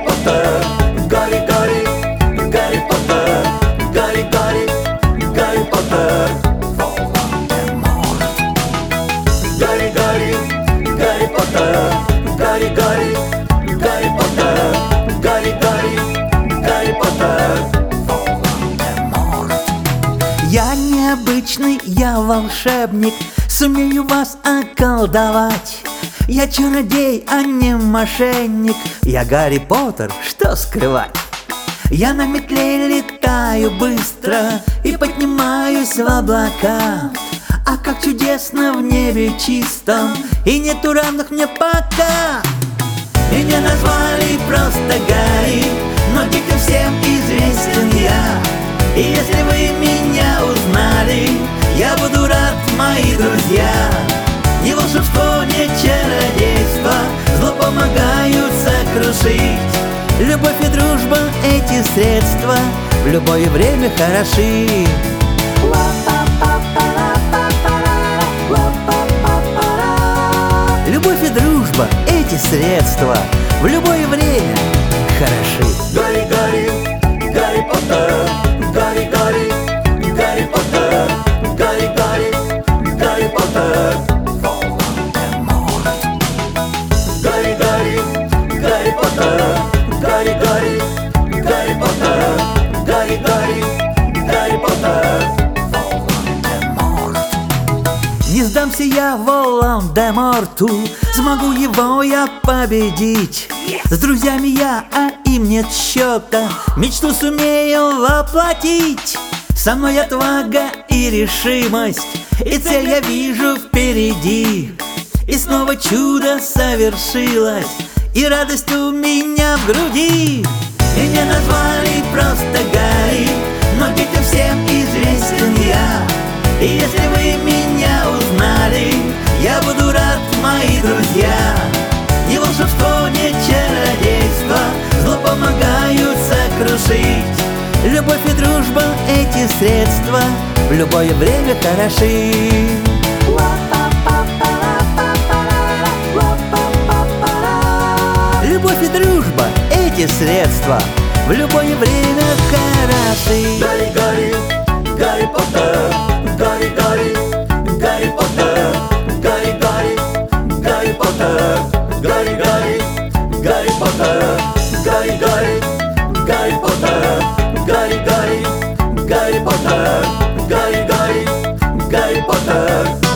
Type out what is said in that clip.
Поттер, Гарри, Гарри, Гарри Поттер, Гарри, Гарри, Гарри Поттер. Гарри, Гарри, Гарри Поттер, Гарри, Гарри, Гарри Поттер, Гарри, Гарри, Гарри Поттер. Я необычный, я волшебник, сумею вас околдовать. Я чародей, а не мошенник, я Гарри Поттер, что скрывать? Я на метле летаю быстро и поднимаюсь в облака. А как чудесно в небе чистом, и нету равных мне пока. Меня назвали просто Гарри, но детям всем известен я. И если вы меня узнали, я буду рад, мои друзья. Ни волшебство, ни чародейство зло помогают сокрушить. Любовь и дружба — эти средства в любое время хороши. Любовь и дружба — эти средства в любое время хороши. Гарри, Гарри, Гарри Поттер, Гарри, Гарри, Гарри Поттер, Гарри, Гарри, Гарри Поттер. Гарри, Гарри, Гарри Поттер, Гарри, Гарри, Гарри Поттер, Гарри, Гарри, Гарри Поттер. Не сдамся я Волан-де-Морту, смогу его я победить. С друзьями я, а им нет счета, мечту сумею воплотить. Со мной отвага и решимость, и цель я вижу впереди. И снова чудо совершилось, и радость у меня в груди. Меня назвали просто Гарри, но детям всем известен я. И если вы меня узнали, я буду рад, мои друзья. Ни волшебство, ни чародейство зло помогают сокрушить. Любовь и дружба — эти средства в любое время хороши. Любовь и дружба — эти средства в любое время хороши. Гарри, Гарри, Гарри Поттер, Гарри, Гарри, Гарри Поттер, Гарри, Гарри, Гарри Поттер, Гарри, Гарри, Гарри Поттер, Гарри, Гарри, Гарри Поттер, Гарри, Гарри, Гарри Поттер, Гарри, Гарри, Гарри Поттер.